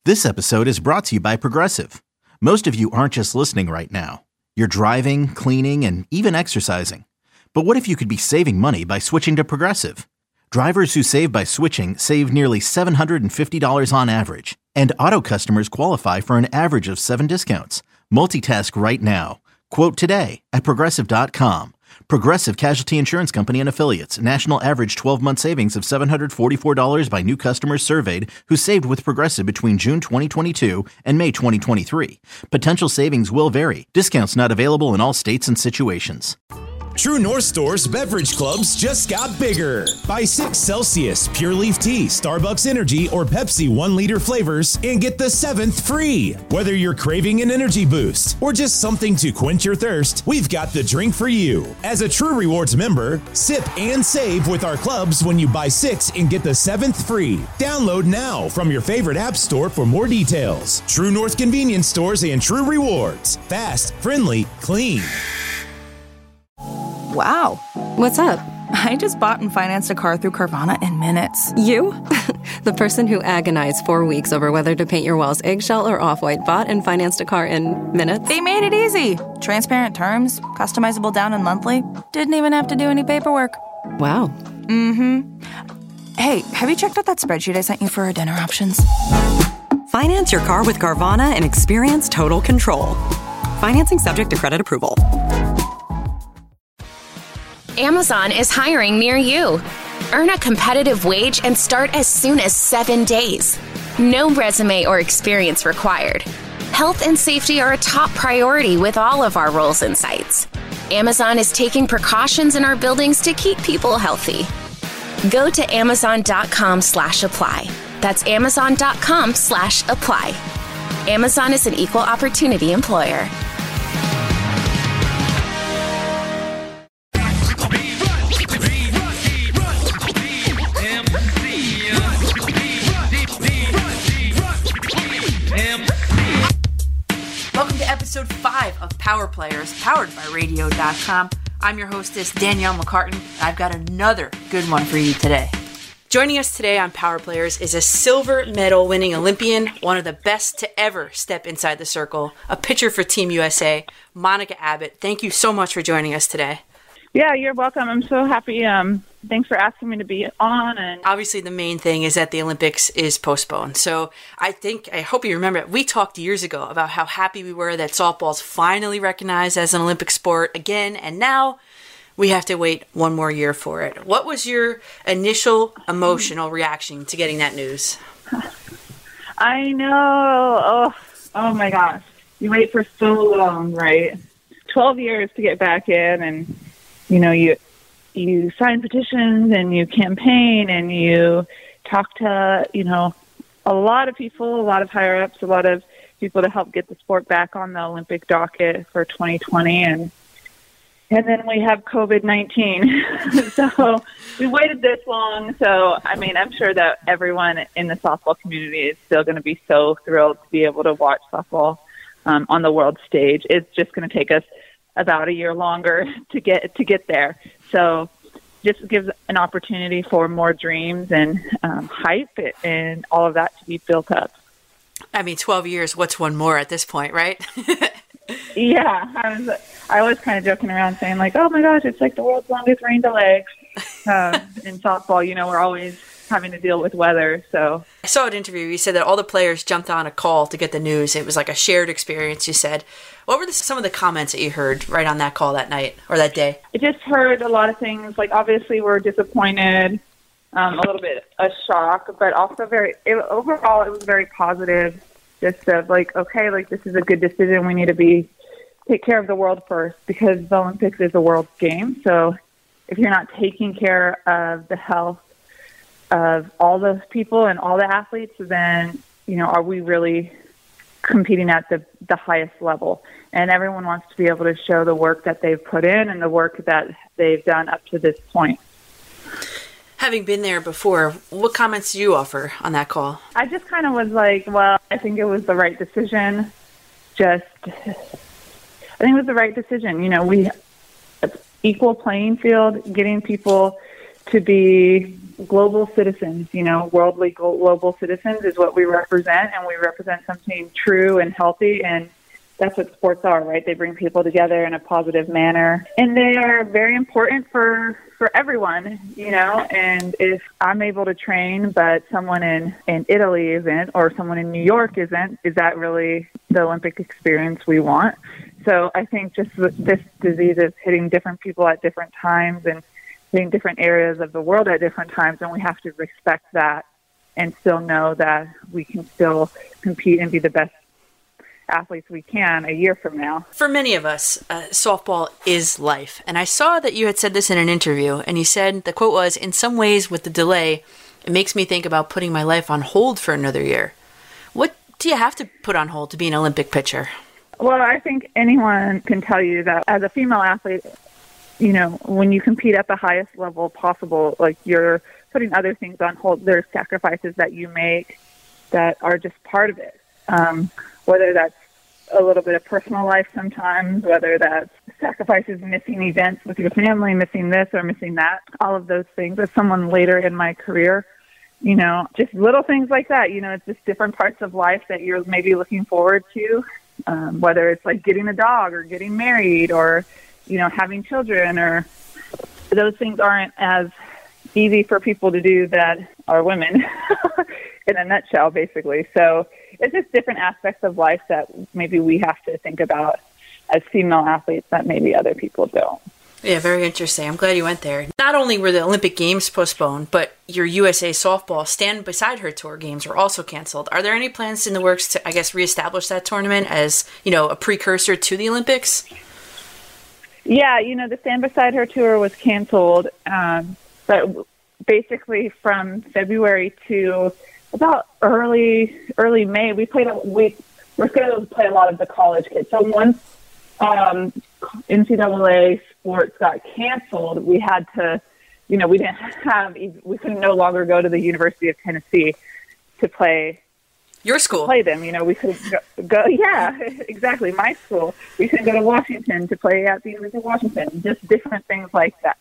This episode is brought to you by Progressive. Most of you aren't just listening right now. You're driving, cleaning, and even exercising. But what if you could be saving money by switching to Progressive? Drivers who save by switching save nearly $750 on average. And auto customers qualify for an average of 7 discounts. Multitask right now. Quote today at Progressive.com. Progressive Casualty Insurance Company and Affiliates. National average 12-month savings of $744 by new customers surveyed who saved with Progressive between June 2022 and May 2023. Potential savings will vary. Discounts not available in all states and situations. True North Store's beverage clubs just got bigger. Buy 6 Celsius, Pure Leaf Tea, Starbucks Energy, or Pepsi 1-liter flavors and get the 7th free. Whether you're craving an energy boost or just something to quench your thirst, we've got the drink for you. As a True Rewards member, sip and save with our clubs when you buy 6 and get the 7th free. Download now from your favorite app store for more details. True North Convenience Stores and True Rewards. Fast, friendly, clean. Wow. What's up? I just bought and financed a car through Carvana in minutes. You? The person who agonized 4 weeks over whether to paint your walls eggshell or off-white bought and financed a car in minutes? They made it easy. Transparent terms, customizable down and monthly. Didn't even have to do any paperwork. Wow. Mm-hmm. Hey, have you checked out that spreadsheet I sent you for our dinner options? Finance your car with Carvana and experience total control. Financing subject to credit approval. Amazon is hiring near you. Earn a competitive wage and start as soon as 7 days. No resume or experience required. Health and safety are a top priority with all of our roles and sites. Amazon is taking precautions in our buildings to keep people healthy. Go to amazon.com/apply. That's amazon.com/apply. Amazon is an equal opportunity employer. Welcome to episode 5 of Power Players, powered by Radio.com. I'm your hostess, Danielle McCartan, and I've got another good one for you today. Joining us today on Power Players is a silver medal winning Olympian, one of the best to ever step inside the circle, a pitcher for Team USA, Monica Abbott. Thank you so much for joining us today. Yeah, you're welcome. I'm so happy. Thanks for asking me to be on. And obviously, the main thing is that the Olympics is postponed. So I hope you remember, we talked years ago about how happy we were that softball's finally recognized as an Olympic sport again, and now we have to wait one more year for it. What was your initial emotional reaction to getting that news? I know. Oh my gosh. You wait for so long, right? 12 years to get back in, and you sign petitions and you campaign and you talk to, a lot of people, a lot of higher ups, a lot of people to help get the sport back on the Olympic docket for 2020. And then we have COVID-19. So we waited this long. So, I'm sure that everyone in the softball community is still going to be so thrilled to be able to watch softball on the world stage. It's just going to take us about a year longer to get there. So just gives an opportunity for more dreams and hype and all of that to be built up. 12 years, what's one more at this point, right? Yeah, I was kind of joking around saying like, oh my gosh, it's like the world's longest rain delay in softball. We're always having to deal with weather. So I saw an interview. You said that all the players jumped on a call to get the news. It was like a shared experience, you said. What were some of the comments that you heard right on that call that night or that day? I just heard a lot of things. Like, obviously, we're disappointed, a little bit a shock, but also overall, it was very positive. Just of like, okay, like this is a good decision. We need to take care of the world first because the Olympics is a world game. So if you're not taking care of the health of all those people and all the athletes, then, are we really competing at the highest level? And everyone wants to be able to show the work that they've put in and the work that they've done up to this point. Having been there before, what comments do you offer on that call? I just kind of was like, well, I think it was the right decision. I think it was the right decision. We equal playing field, getting people to be global citizens, worldly global citizens is what we represent, and we represent something true and healthy, and that's what sports are, right? They bring people together in a positive manner, and they are very important for everyone, and if I'm able to train, but someone in Italy isn't, or someone in New York isn't, is that really the Olympic experience we want? So I think just this disease is hitting different people at different times and hitting different areas of the world at different times, and we have to respect that and still know that we can still compete and be the best athletes we can a year from now. For many of us, softball is life. And I saw that you had said this in an interview, and you said, the quote was, "In some ways with the delay, it makes me think about putting my life on hold for another year." What do you have to put on hold to be an Olympic pitcher? Well, I think anyone can tell you that as a female athlete, when you compete at the highest level possible, like, you're putting other things on hold. There's sacrifices that you make that are just part of it. Whether that's a little bit of personal life sometimes, whether that's sacrifices, missing events with your family, missing this or missing that, all of those things. As someone later in my career, just little things like that, it's just different parts of life that you're maybe looking forward to, whether it's like getting a dog or getting married or, having children, or those things aren't as easy for people to do that are women in a nutshell, basically. So it's just different aspects of life that maybe we have to think about as female athletes that maybe other people don't. Yeah, very interesting. I'm glad you went there. Not only were the Olympic Games postponed, but your USA Softball Stand Beside Her Tour games were also canceled. Are there any plans in the works to, reestablish that tournament as, a precursor to the Olympics? Yeah, the Stand Beside Her Tour was canceled, but basically from February to about early May, we're scheduled to play a lot of the college kids. So once NCAA sports got canceled, we had to, we couldn't no longer go to the University of Tennessee to play. Your school? Play them, we couldn't go. Yeah, exactly. My school. We couldn't go to Washington to play at the University of Washington. Just different things like that.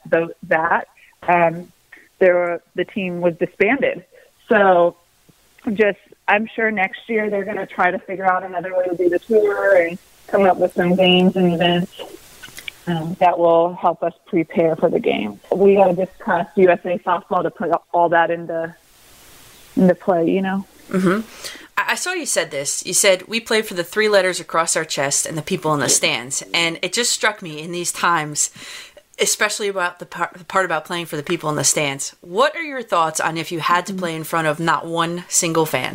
The team was disbanded. So I'm sure next year they're going to try to figure out another way to do the tour and come up with some games and events that will help us prepare for the game. We got to just trust USA Softball to put all that into play, Mm-hmm. I saw you said this. You said, "We play for the three letters across our chest and the people in the stands." And it just struck me in these times, especially about the part about playing for the people in the stands. What are your thoughts on if you had to play in front of not one single fan?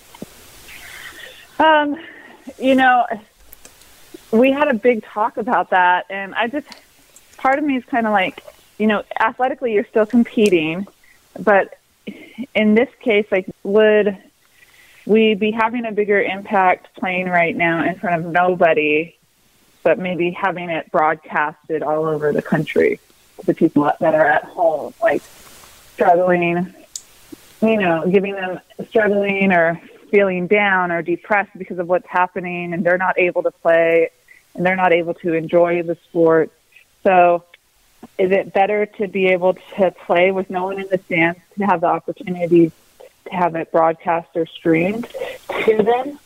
We had a big talk about that, and part of me is kind of like, athletically you're still competing, but in this case, would we be having a bigger impact playing right now in front of nobody, but maybe having it broadcasted all over the country, the people that are at home, struggling, giving them struggling or feeling down or depressed because of what's happening, and they're not able to play and they're not able to enjoy the sport. So is it better to be able to play with no one in the stands, to have the opportunity to have it broadcast or streamed to them?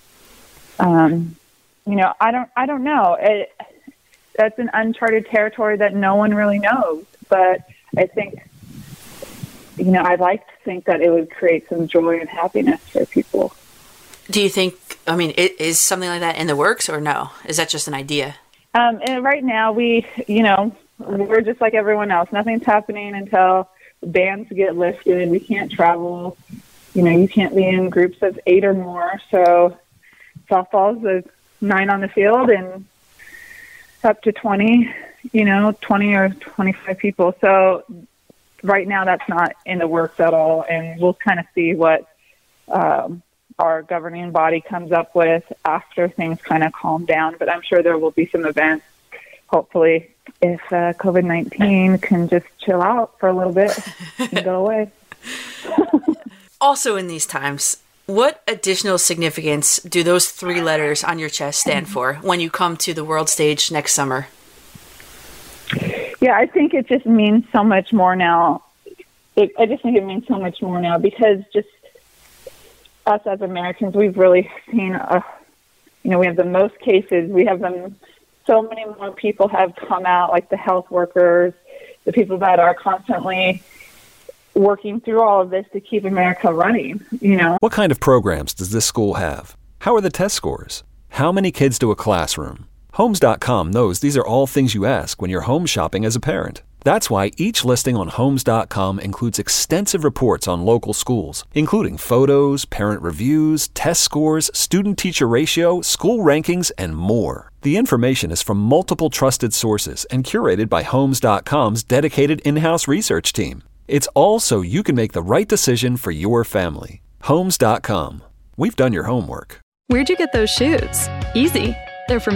I don't know. That's an uncharted territory that no one really knows. But I think, I'd like to think that it would create some joy and happiness for people. Do you think, is something like that in the works, or no? Is that just an idea? And right now we're just like everyone else. Nothing's happening until bans get lifted. We can't travel. You can't be in groups of 8 or more. So softball's a 9 on the field and up to 20 or 25 people. So right now that's not in the works at all. And we'll kind of see what our governing body comes up with after things kind of calm down. But I'm sure there will be some events, hopefully, if COVID-19 can just chill out for a little bit and go away. Also in these times, what additional significance do those 3 letters on your chest stand for when you come to the world stage next summer? Yeah, I think it just means so much more now I just think it means so much more now, because just us as Americans, we've really seen, we have the most cases. We have them. So many more people have come out, like the health workers, the people that are constantly working through all of this to keep America running, What kind of programs does this school have? How are the test scores? How many kids to a classroom? Homes.com knows these are all things you ask when you're home shopping as a parent. That's why each listing on Homes.com includes extensive reports on local schools, including photos, parent reviews, test scores, student-teacher ratio, school rankings, and more. The information is from multiple trusted sources and curated by Homes.com's dedicated in-house research team. It's all so you can make the right decision for your family. Homes.com. We've done your homework. Where'd you get those shoes? Easy. They're from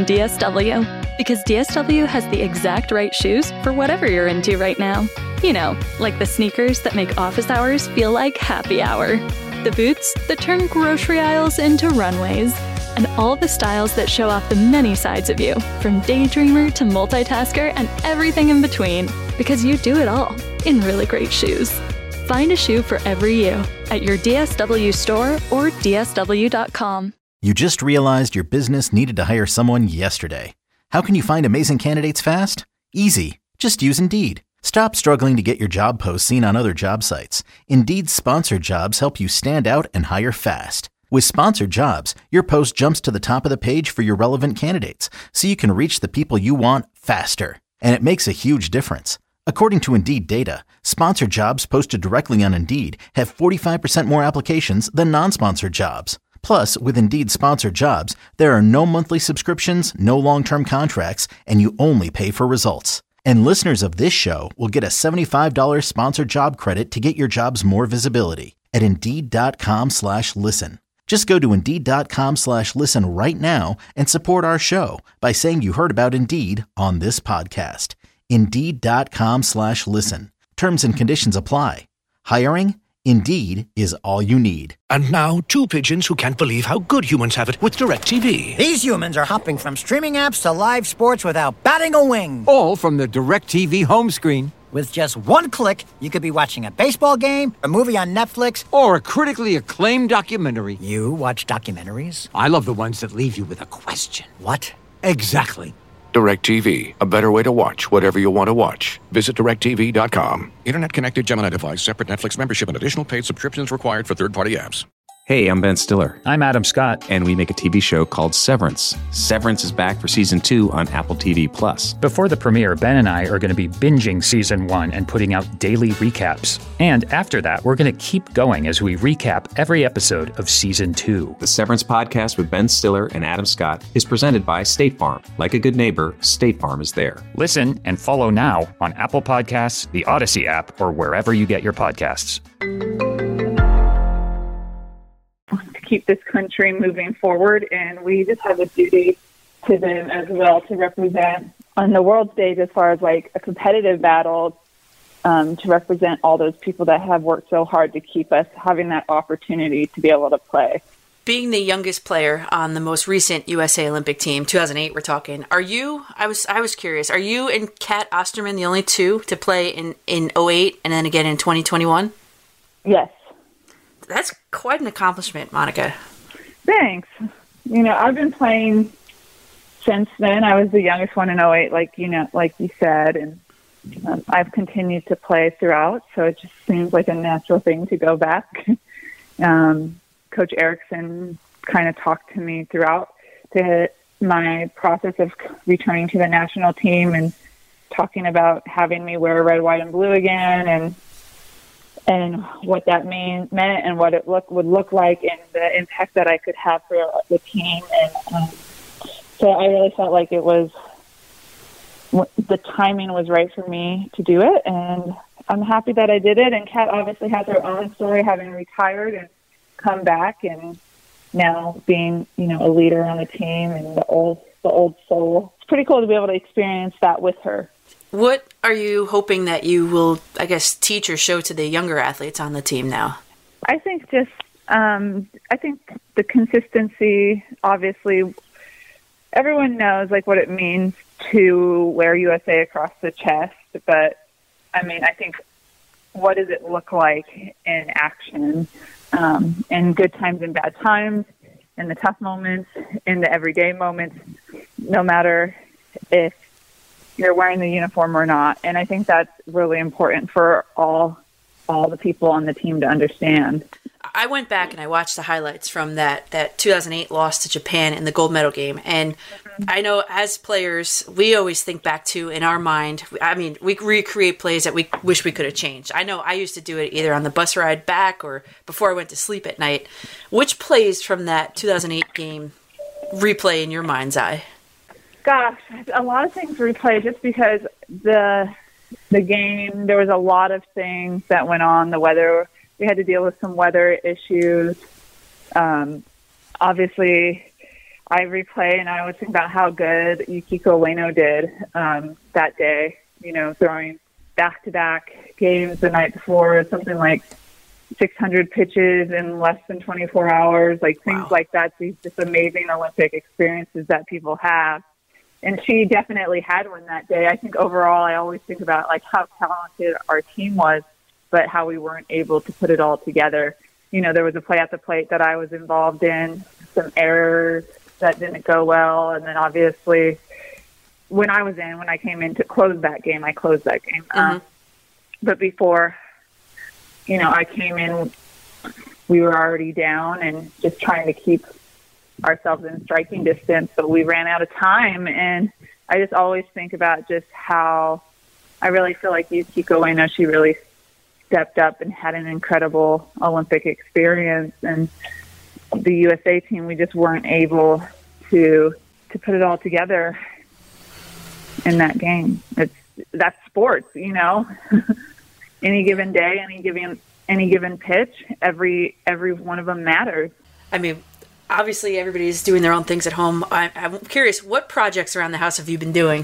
DSW. Because DSW has the exact right shoes for whatever you're into right now. Like the sneakers that make office hours feel like happy hour. The boots that turn grocery aisles into runways. And all the styles that show off the many sides of you, from daydreamer to multitasker and everything in between. Because you do it all in really great shoes. Find a shoe for every you at your DSW store or DSW.com. You just realized your business needed to hire someone yesterday. How can you find amazing candidates fast? Easy. Just use Indeed. Stop struggling to get your job posts seen on other job sites. Indeed's sponsored jobs help you stand out and hire fast. With sponsored jobs, your post jumps to the top of the page for your relevant candidates, so you can reach the people you want faster. And it makes a huge difference. According to Indeed data, sponsored jobs posted directly on Indeed have 45% more applications than non-sponsored jobs. Plus, with Indeed sponsored jobs, there are no monthly subscriptions, no long-term contracts, and you only pay for results. And listeners of this show will get a $75 sponsored job credit to get your jobs more visibility at Indeed.com/listen. Just go to Indeed.com/listen right now and support our show by saying you heard about Indeed on this podcast. Indeed.com/listen. Terms and conditions apply. Hiring? Indeed is all you need. And now, two pigeons who can't believe how good humans have it with DirecTV. These humans are hopping from streaming apps to live sports without batting a wing. All from the DirecTV home screen. With just one click, you could be watching a baseball game, a movie on Netflix, or a critically acclaimed documentary. You watch documentaries? I love the ones that leave you with a question. What? Exactly. DirecTV, a better way to watch whatever you want to watch. Visit DirecTV.com. Internet-connected Gemini device, separate Netflix membership, and additional paid subscriptions required for third-party apps. Hey, I'm Ben Stiller. I'm Adam Scott. And we make a TV show called Severance. Severance is back for Season 2 on Apple TV+. Before the premiere, Ben and I are going to be binging Season 1 and putting out daily recaps. And after that, we're going to keep going as we recap every episode of Season 2. The Severance podcast with Ben Stiller and Adam Scott is presented by State Farm. Like a good neighbor, State Farm is there. Listen and follow now on Apple Podcasts, the Odyssey app, or wherever you get your podcasts. Keep this country moving forward, and we just have a duty to them as well to represent on the world stage as far as like a competitive battle, to represent all those people that have worked so hard to keep us having that opportunity to be able to play. Being the youngest player on the most recent USA Olympic team, 2008 we're talking, are you, I was curious, are you and Kat Osterman the only two to play in 08 and then again in 2021? Yes. That's quite an accomplishment, Monica. Thanks. I've been playing since then. I was the youngest one in 08, like you said, and I've continued to play throughout, so it just seems like a natural thing to go back. Coach Erickson kind of talked to me throughout my process of returning to the national team and talking about having me wear red, white, and blue again, and what that meant and what it would look like and the impact that I could have for the team. And so I really felt like the timing was right for me to do it. And I'm happy that I did it. And Kat obviously has her own story, having retired and come back and now being, a leader on the team and the old soul. It's pretty cool to be able to experience that with her. What are you hoping that you will, I guess, teach or show to the younger athletes on the team now? I think the consistency, obviously, everyone knows what it means to wear USA across the chest. But I think what does it look like in action, in good times and bad times, in the tough moments, in the everyday moments, no matter if you're wearing the uniform or not. And I think that's really important for all the people on the team to understand. I went back and I watched the highlights from that 2008 loss to Japan in the gold medal game. And I know as players, we always think back to, in our mind, I mean, we recreate plays that we wish we could have changed. I know I used to do it either on the bus ride back or before I went to sleep at night. Which plays from that 2008 game replay in your mind's eye? Gosh, a lot of things replay just because the game, there was a lot of things that went on. The weather, we had to deal with some weather issues. Obviously, I replay and I always think about how good Yukiko Ueno did that day, throwing back-to-back games the night before, something like 600 pitches in less than 24 hours, like things like that. These just amazing Olympic experiences that people have. And she definitely had one that day. I think overall, I always think about like how talented our team was, but how we weren't able to put it all together. There was a play at the plate that I was involved in, some errors that didn't go well. And then obviously when I came in to close that game, I closed that game. But before, I came in, we were already down and just trying to keep ourselves in striking distance, but we ran out of time. And I just always think about just how I really feel like Yukiko Ueno, she really stepped up and had an incredible Olympic experience. And the USA team, we just weren't able to put it all together in that game. That's sports, any given day, any given pitch, every one of them matters. I mean, obviously everybody's doing their own things at home. I'm curious, what projects around the house have you been doing?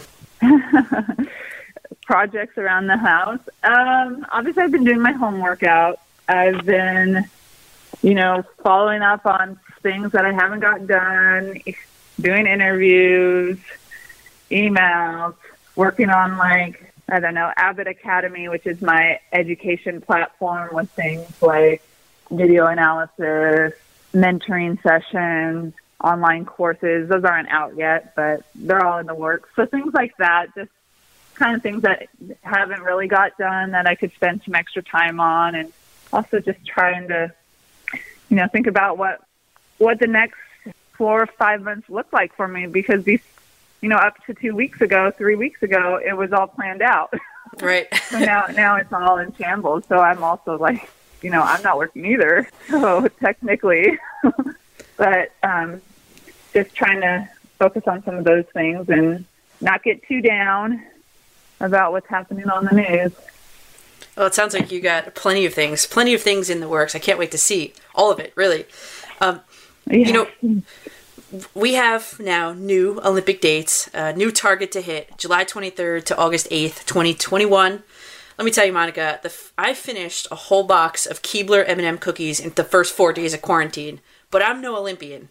Projects around the house. Obviously I've been doing my home workout. I've been, following up on things that I haven't got done, doing interviews, emails, working on Abbott Academy, which is my education platform with things like video analysis, mentoring sessions, online courses. Those aren't out yet, but they're all in the works. So things like that, just kind of things that haven't really got done that I could spend some extra time on, and also just trying to, think about what the next 4 or 5 months look like for me, because these, up to 3 weeks ago, it was all planned out. Right. So now it's all in shambles. So I'm also like, I'm not working either. So technically, but just trying to focus on some of those things and not get too down about what's happening on the news. Well, it sounds like you got plenty of things in the works. I can't wait to see all of it, really. We have now new Olympic dates, new target to hit, July 23rd to August 8th, 2021. Let me tell you, Monica, I finished a whole box of Keebler M&M cookies in the first 4 days of quarantine, but I'm no Olympian.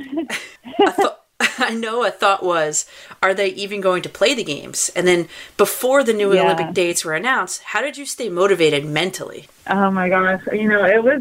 I know a thought was, are they even going to play the games? And then before the new Olympic dates were announced, how did you stay motivated mentally? Oh my gosh. It was,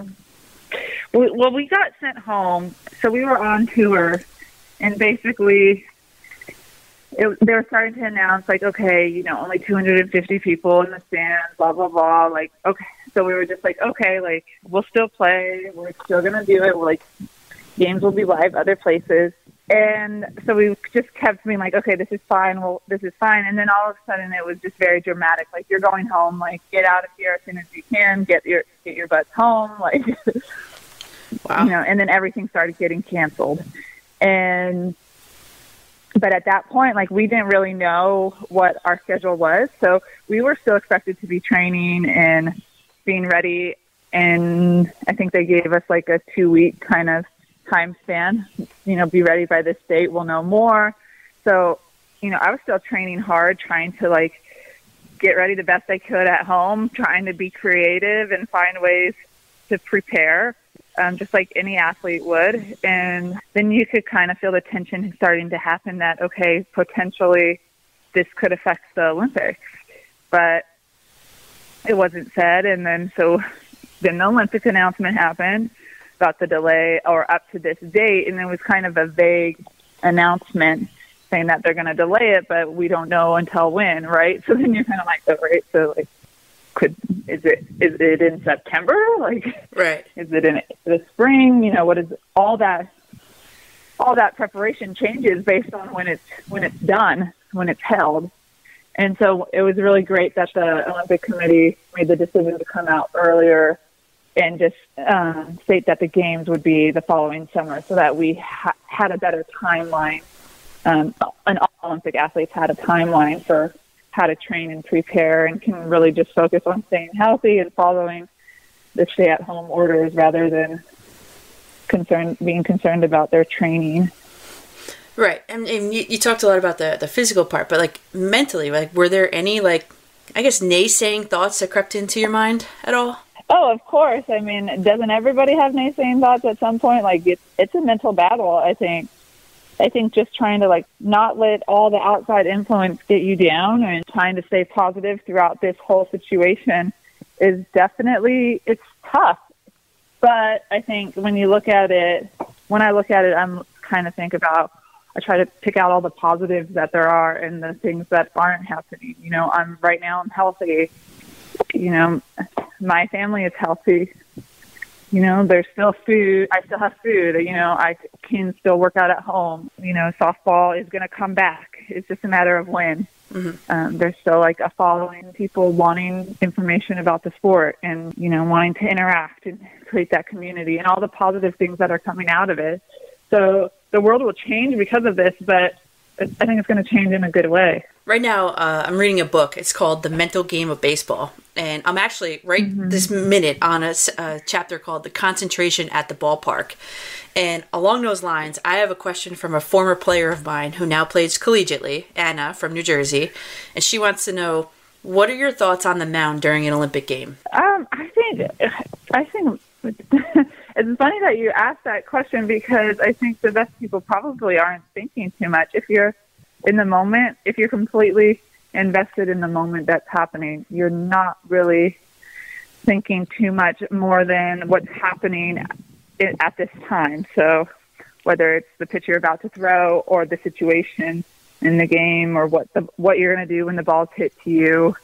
we got sent home. So we were on tour, and basically they were starting to announce okay, only 250 people in the stands, blah, blah, blah. Okay. So we were just okay, we'll still play. We're still going to do it. Games will be live other places. And so we just kept being okay, this is fine. Well, this is fine. And then all of a sudden it was just very dramatic. You're going home, get out of here as soon as you can, get your butts home. Wow. And then everything started getting canceled. But at that point, we didn't really know what our schedule was. So we were still expected to be training and being ready. And I think they gave us a 2-week kind of time span, be ready by this date, we'll know more. So, I was still training hard, trying to get ready the best I could at home, trying to be creative and find ways to prepare, just like any athlete would. And then you could kind of feel the tension starting to happen that, okay, potentially this could affect the Olympics. But it wasn't said. And then then the Olympic announcement happened about the delay or up to this date, and it was kind of a vague announcement saying that they're going to delay it, but we don't know until when, right? So then you're kind of like, oh, right, so like, is it in September? Like, right? Is it in the spring? You know, what is all that? All that preparation changes based on when it's done, when it's held. And so it was really great that the Olympic Committee made the decision to come out earlier and just state that the games would be the following summer, so that we had a better timeline. And all Olympic athletes had a timeline for how to train and prepare, and can really just focus on staying healthy and following the stay-at-home orders rather than being concerned about their training. Right. And you talked a lot about the physical part, but like mentally, like were there any naysaying thoughts that crept into your mind at all? Oh, of course. I mean, doesn't everybody have naysaying thoughts at some point? Like it's a mental battle, I think. I think just trying to not let all the outside influence get you down and trying to stay positive throughout this whole situation is definitely, it's tough. But I think when I look at it, I'm kind of I try to pick out all the positives that there are and the things that aren't happening. You know, I'm healthy. You know, my family is healthy. You know, there's still food. I still have food. You know, I can still work out at home. You know, softball is going to come back. It's just a matter of when. Mm-hmm. There's still a following, people wanting information about the sport and, you know, wanting to interact and create that community and all the positive things that are coming out of it. So the world will change because of this, but I think it's going to change in a good way. Right now, I'm reading a book. It's called The Mental Game of Baseball. And I'm actually this minute on a chapter called The Concentration at the Ballpark. And along those lines, I have a question from a former player of mine who now plays collegiately, Anna from New Jersey. And she wants to know, what are your thoughts on the mound during an Olympic game? I think it's funny that you asked that question, because I think the best people probably aren't thinking too much. If you're in the moment, if you're completely invested in the moment that's happening, you're not really thinking too much more than what's happening at this time. So whether it's the pitch you're about to throw or the situation in the game or what you're going to do when the ball's hit to you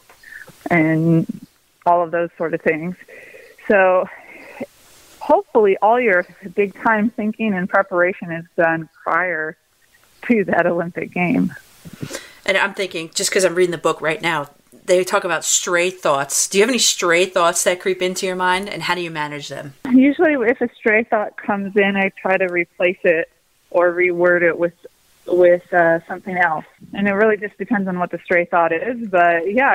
and all of those sort of things. So hopefully all your big time thinking and preparation is done prior to that Olympic game. And I'm thinking, just because I'm reading the book right now, they talk about stray thoughts. Do you have any stray thoughts that creep into your mind, and how do you manage them? Usually if a stray thought comes in, I try to replace it or reword it with something else. And it really just depends on what the stray thought is. But yeah,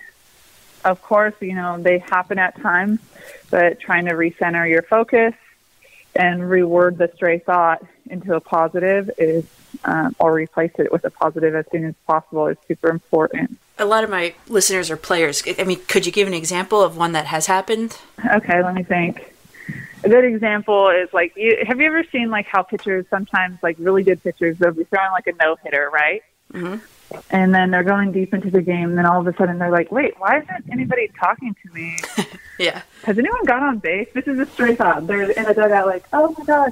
of course, you know, they happen at times, but trying to recenter your focus and reword the stray thought into a positive is, or replace it with a positive as soon as possible, is super important. A lot of my listeners are players. I mean, could you give an example of one that has happened? Okay, let me think. A good example is have you ever seen how pitchers sometimes, really good pitchers, they'll be throwing a no-hitter, right? Mm-hmm. And then they're going deep into the game, and then all of a sudden they're like, wait, why isn't anybody talking to me? Yeah. Has anyone got on base? This is a stray thought. They're in a dugout oh my gosh,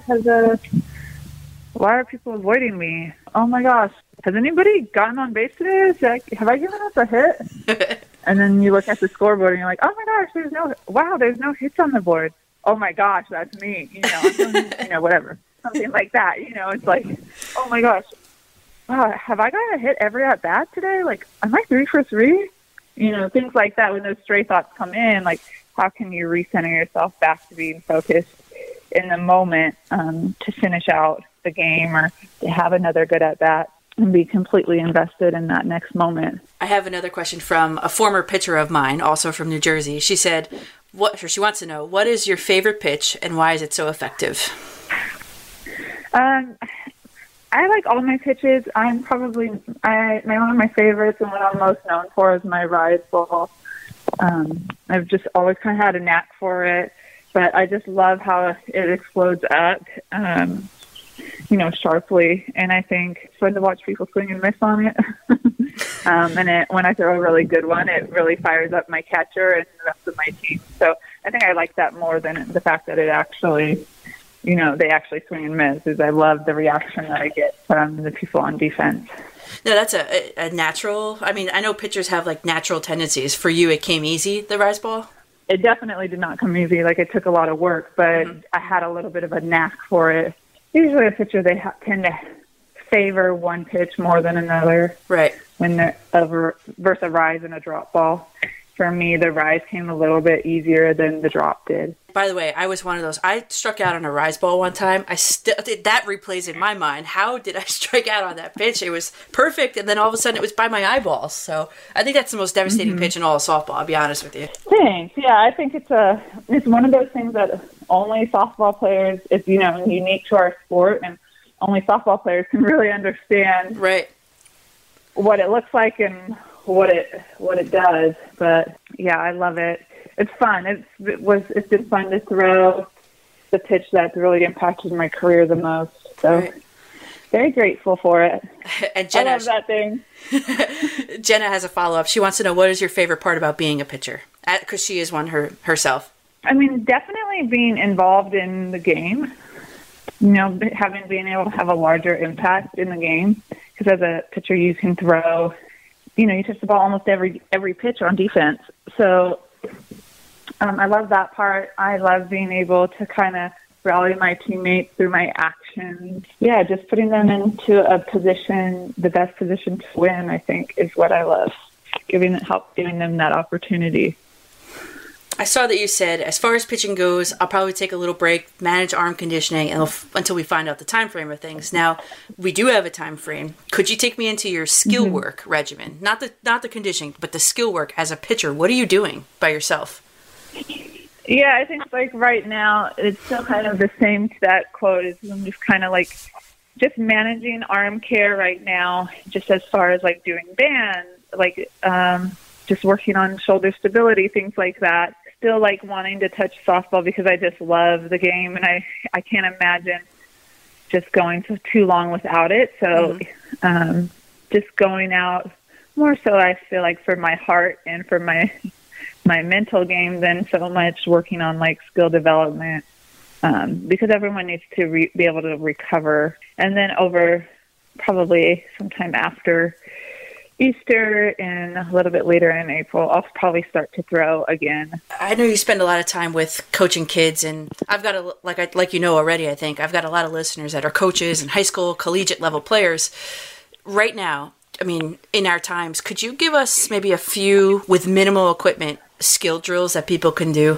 why are people avoiding me? Oh my gosh, has anybody gotten on base today? Have I given us a hit? And then you look at the scoreboard and you're like, oh my gosh, there's no hits on the board. Oh my gosh, that's me. Whatever. Something like that. It's like, oh my gosh, wow, have I got a hit every at bat today? Am I 3 for 3? Things like that. When those stray thoughts come in, how can you recenter yourself back to being focused in the moment to finish out the game or to have another good at bat and be completely invested in that next moment. I have another question from a former pitcher of mine, also from New Jersey. She said, she wants to know, what is your favorite pitch and why is it so effective? I like all my pitches. One of my favorites and what I'm most known for is my rise ball. I've just always kind of had a knack for it, but I just love how it explodes up, sharply. And I think it's fun to watch people swing and miss on it. When I throw a really good one, it really fires up my catcher and the rest of my team. So I think I like that more than the fact that it actually, they actually swing and miss. Is I love the reaction that I get from the people on defense. No, that's a natural. I mean, I know pitchers have like natural tendencies. For you, it came easy, the rise ball? It definitely did not come easy. Like, it took a lot of work, but I had a little bit of a knack for it. Usually a pitcher, they tend to favor one pitch more than another. Right. When they're versus a rise and a drop ball. For me, the rise came a little bit easier than the drop did. By the way, I was one of those. I struck out on a rise ball one time. That replays in my mind. How did I strike out on that pitch? It was perfect, and then all of a sudden it was by my eyeballs. So I think that's the most devastating pitch in all of softball, I'll be honest with you. Thanks. Yeah, I think it's one of those things that only softball players, it's unique to our sport, and only softball players can really understand what it looks like and what it does. But yeah, I love it. It's fun. It's been fun to throw the pitch that really impacted my career the most. So very grateful for it. And Jenna, I love that thing. Jenna has a follow-up. She wants to know, what is your favorite part about being a pitcher? Because she is one herself. I mean, definitely being involved in the game. Being able to have a larger impact in the game. Because as a pitcher, you can throw, you touch the ball almost every pitch on defense. So I love that part. I love being able to kind of rally my teammates through my actions. Yeah, just putting them into a position, the best position to win, I think, is what I love. Giving them that opportunity. I saw that you said, as far as pitching goes, I'll probably take a little break, manage arm conditioning, until we find out the time frame of things. Now, we do have a time frame. Could you take me into your skill work regimen? Not the conditioning, but the skill work as a pitcher. What are you doing by yourself? Yeah, I think right now it's still kind of the same to that quote. Is I'm just kind of just managing arm care right now, just as far as doing bands, just working on shoulder stability, things like that. Still wanting to touch softball because I just love the game, and I can't imagine just going for too long without it. So just going out more so, I feel like, for my heart and for my mental game than so much working on skill development, because everyone needs to be able to recover. And then over probably sometime after Easter and a little bit later in April, I'll probably start to throw again. I know you spend a lot of time with coaching kids, and I've got already, I think I've got a lot of listeners that are coaches and high school, collegiate level players. Right now, I mean, in our times, could you give us maybe a few, with minimal equipment, skill drills that people can do?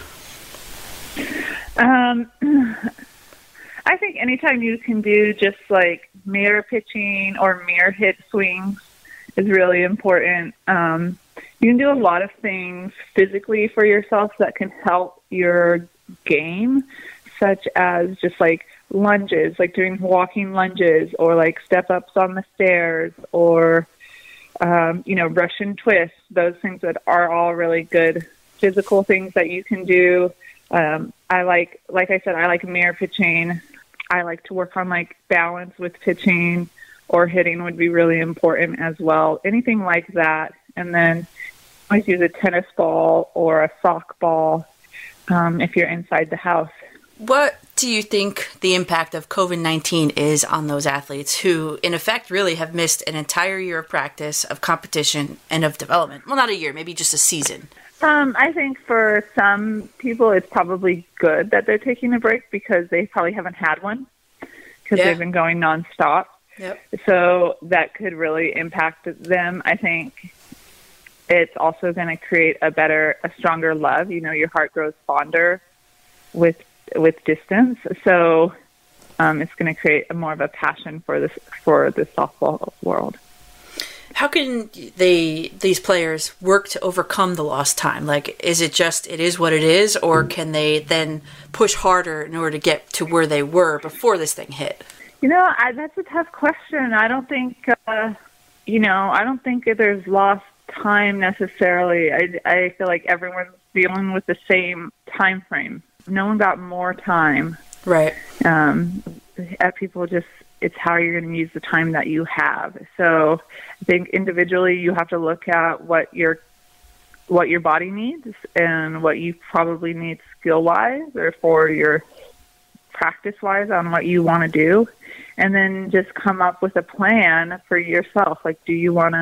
I think anytime you can do just mirror pitching or mirror hit swings is really important. You can do a lot of things physically for yourself that can help your game, such as just lunges, doing walking lunges, or step ups on the stairs, or Russian twists, those things that are all really good physical things that you can do. I like I said, I like mirror pitching. I like to work on balance with pitching, or hitting would be really important as well. Anything like that. And then always use a tennis ball or a sock ball if you're inside the house. What do you think the impact of COVID-19 is on those athletes who, in effect, really have missed an entire year of practice, of competition, and of development? Well, not a year, maybe just a season. I think for some people it's probably good that they're taking a break because they probably haven't had one because they've been going nonstop. Yep. So that could really impact them. I think it's also going to create a stronger love. Your heart grows fonder with distance. So it's going to create more of a passion for the softball world. How can these players work to overcome the lost time? Is it just it is what it is, or can they then push harder in order to get to where they were before this thing hit? That's a tough question. I don't think, I don't think there's lost time necessarily. I feel like everyone's dealing with the same time frame. No one got more time. Right. at people, just it's how you're going to use the time that you have. So I think individually you have to look at what your body needs and what you probably need skill-wise or for your practice-wise on what you want to do, and then just come up with a plan for yourself. Like, do you want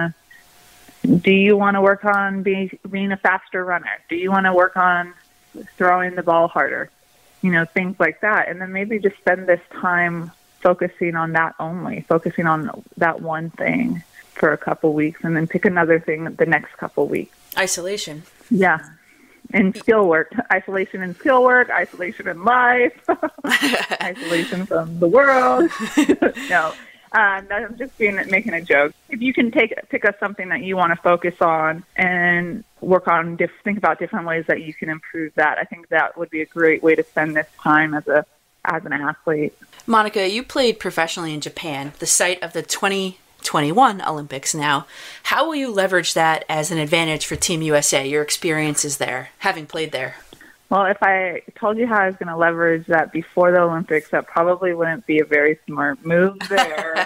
to work on being a faster runner? Do you want to work on throwing the ball harder? Things like that. And then maybe just spend this time focusing on that only, focusing on that one thing for a couple weeks, and then pick another thing the next couple weeks. Isolation. Yeah. And skill work. Isolation and skill work, isolation in life, isolation from the world. No. I'm just making a joke. If you can pick up something that you want to focus on and work on, think about different ways that you can improve that, I think that would be a great way to spend this time as an athlete. Monica, you played professionally in Japan, the site of the 2021 Olympics now. How will you leverage that as an advantage for Team USA, your experiences there, having played there? Well, if I told you how I was going to leverage that before the Olympics, that probably wouldn't be a very smart move there.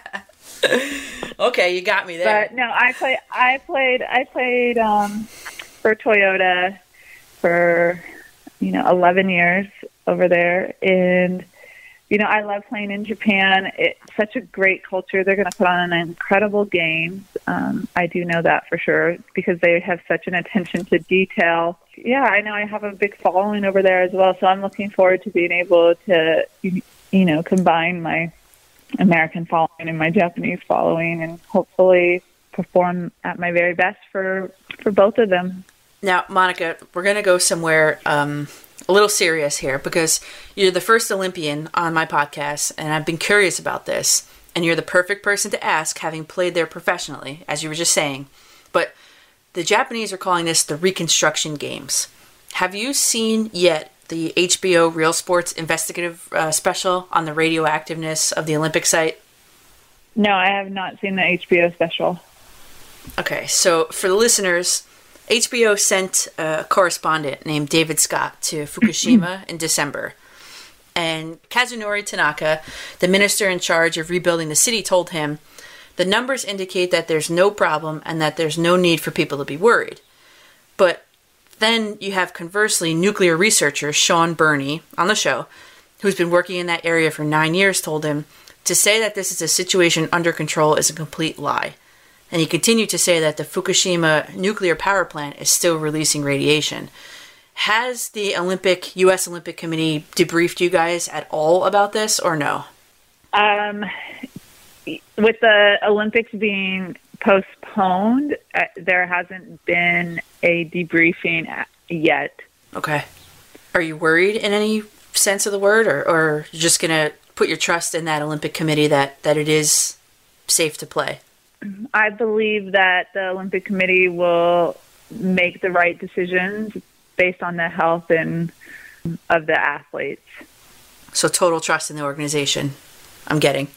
Okay, you got me there. But no, I played for Toyota for 11 years over there, and I love playing in Japan. It's such a great culture. They're going to put on an incredible game. I do know that for sure because they have such an attention to detail. Yeah, I know I have a big following over there as well, so I'm looking forward to being able to, combine my American following and my Japanese following and hopefully perform at my very best for both of them. Now, Monica, we're going to go somewhere a little serious here because you're the first Olympian on my podcast, and I've been curious about this, and you're the perfect person to ask, having played there professionally, as you were just saying. But the Japanese are calling this the Reconstruction Games. Have you seen yet the HBO Real Sports investigative special on the radioactiveness of the Olympic site? No, I have not seen the HBO special. Okay, so for the listeners, HBO sent a correspondent named David Scott to Fukushima in December. And Kazunori Tanaka, the minister in charge of rebuilding the city, told him, the numbers indicate that there's no problem and that there's no need for people to be worried. But then you have, conversely, nuclear researcher Sean Burney on the show, who's been working in that area for 9 years, told him to say that this is a situation under control is a complete lie. And he continued to say that the Fukushima nuclear power plant is still releasing radiation. Has the U.S. Olympic Committee debriefed you guys at all about this or no? With the Olympics being postponed, there hasn't been a debriefing yet. Okay. Are you worried in any sense of the word, or you're just going to put your trust in that Olympic Committee that it is safe to play? I believe that the Olympic Committee will make the right decisions based on the health of the athletes. So total trust in the organization, I'm getting.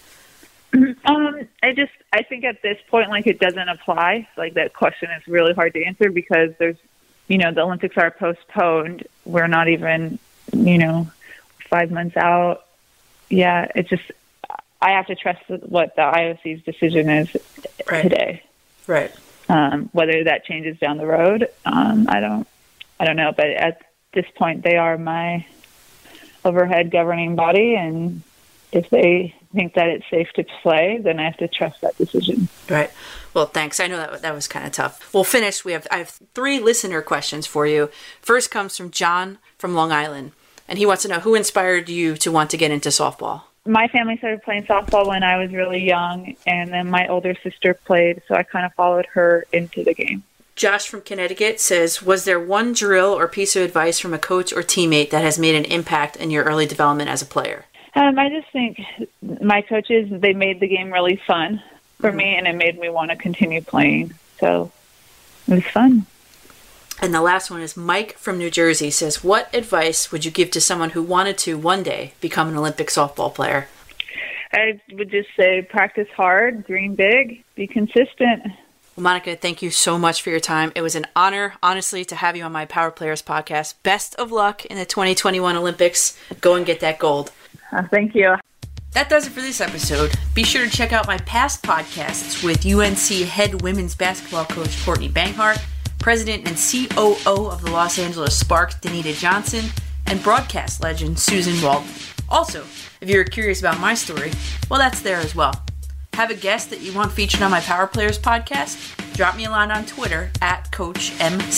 I think at this point, it doesn't apply. That question is really hard to answer because there's, the Olympics are postponed. We're not even, 5 months out. Yeah, it's just, I have to trust what the IOC's decision is today. Right. Whether that changes down the road, I don't know. But at this point, they are my overhead governing body, and if they think that it's safe to play, then I have to trust that decision. Right. Well, thanks. I know that was kind of tough. We'll finish. I have 3 listener questions for you. First comes from John from Long Island, and he wants to know who inspired you to want to get into softball. My family started playing softball when I was really young, and then my older sister played, so I kind of followed her into the game. Josh from Connecticut says, was there one drill or piece of advice from a coach or teammate that has made an impact in your early development as a player? I just think my coaches, they made the game really fun for me, and it made me want to continue playing. So it was fun. And the last one is Mike from New Jersey says, what advice would you give to someone who wanted to one day become an Olympic softball player? I would just say practice hard, dream big, be consistent. Well, Monica, thank you so much for your time. It was an honor, honestly, to have you on my Power Players podcast. Best of luck in the 2021 Olympics. Go and get that gold. Thank you. That does it for this episode. Be sure to check out my past podcasts with UNC head women's basketball coach Courtney Banghart, president and COO of the Los Angeles Sparks, Danita Johnson, and broadcast legend Susan Waldman. Also, if you're curious about my story, well, that's there as well. Have a guest that you want featured on my Power Players podcast? Drop me a line on Twitter at Coach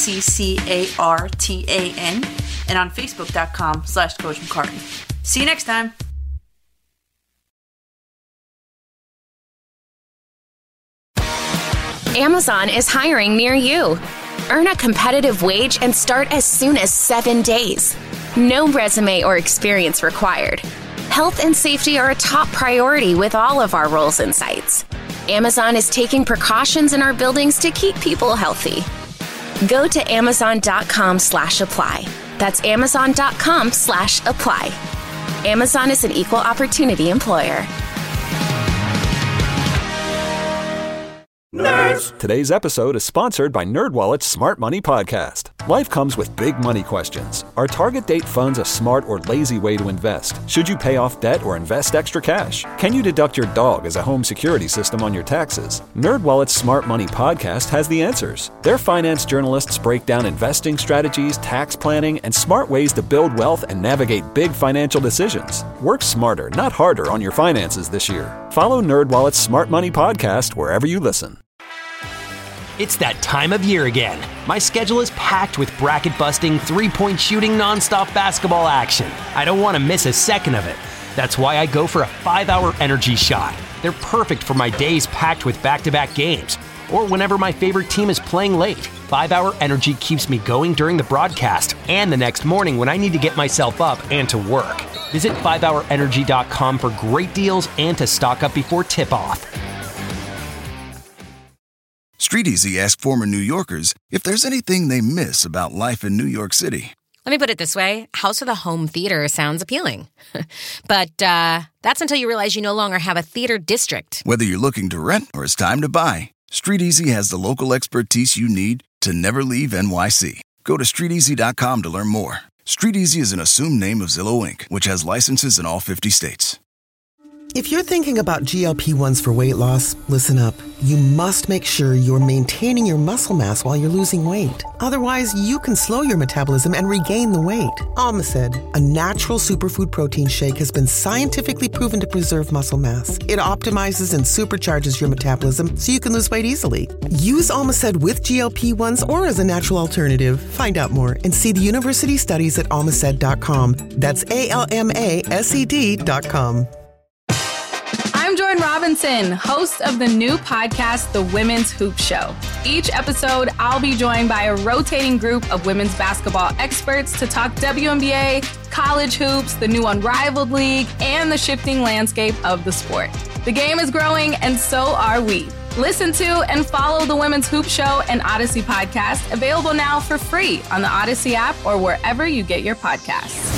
MCCARTAN and on Facebook.com/Coach McCartan. See you next time. Amazon is hiring near you. Earn a competitive wage and start as soon as 7 days. No resume or experience required. Health and safety are a top priority with all of our roles and sites. Amazon is taking precautions in our buildings to keep people healthy. Go to amazon.com/apply. That's amazon.com/apply. Amazon is an equal opportunity employer. Nerds! Today's episode is sponsored by NerdWallet's Smart Money Podcast. Life comes with big money questions. Are target date funds a smart or lazy way to invest? Should you pay off debt or invest extra cash? Can you deduct your dog as a home security system on your taxes? NerdWallet's Smart Money Podcast has the answers. Their finance journalists break down investing strategies, tax planning, and smart ways to build wealth and navigate big financial decisions. Work smarter, not harder on your finances this year. Follow NerdWallet's Smart Money Podcast wherever you listen. It's that time of year again. My schedule is packed with bracket-busting, three-point shooting, nonstop basketball action. I don't want to miss a second of it. That's why I go for a 5-hour energy shot. They're perfect for my days packed with back-to-back games, or whenever my favorite team is playing late. 5-hour energy keeps me going during the broadcast and the next morning when I need to get myself up and to work. Visit 5hourenergy.com for great deals and to stock up before tip-off. StreetEasy asked former New Yorkers if there's anything they miss about life in New York City. Let me put it this way. House with a home theater sounds appealing. But that's until you realize you no longer have a theater district. Whether you're looking to rent or it's time to buy, StreetEasy has the local expertise you need to never leave NYC. Go to StreetEasy.com to learn more. StreetEasy is an assumed name of Zillow Inc., which has licenses in all 50 states. If you're thinking about GLP-1s for weight loss, listen up. You must make sure you're maintaining your muscle mass while you're losing weight. Otherwise, you can slow your metabolism and regain the weight. Almacid, a natural superfood protein shake, has been scientifically proven to preserve muscle mass. It optimizes and supercharges your metabolism so you can lose weight easily. Use Almacid with GLP-1s or as a natural alternative. Find out more and see the university studies at almacid.com. That's ALMASED.com. I'm Jordan Robinson, host of the new podcast, The Women's Hoop Show. Each episode, I'll be joined by a rotating group of women's basketball experts to talk WNBA, college hoops, the new Unrivaled League, and the shifting landscape of the sport. The game is growing, and so are we. Listen to and follow The Women's Hoop Show and Odyssey podcast, available now for free on the Odyssey app or wherever you get your podcasts.